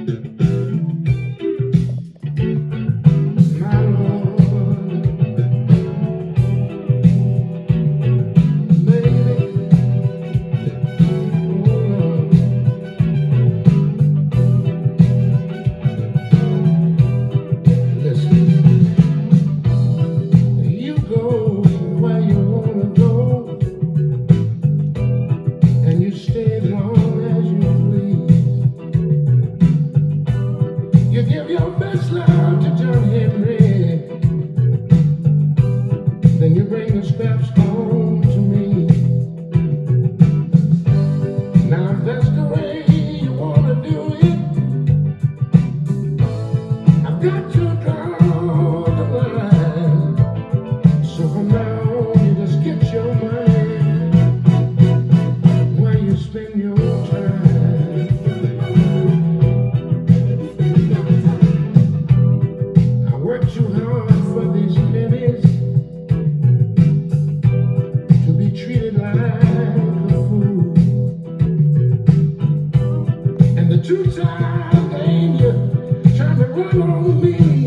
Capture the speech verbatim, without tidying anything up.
My Lord, baby, oh Lord, listen. You go where you wanna go, and you stay as long as you please. You give your best love to John Henry, then you bring the scraps home to me. Now if that's the way you wanna do it, I've got to draw the line. So from now on, you just get your mind where you spend your time. I work too hard for these pennies to be treated like a fool. And the two times, dang, you trying to run on me.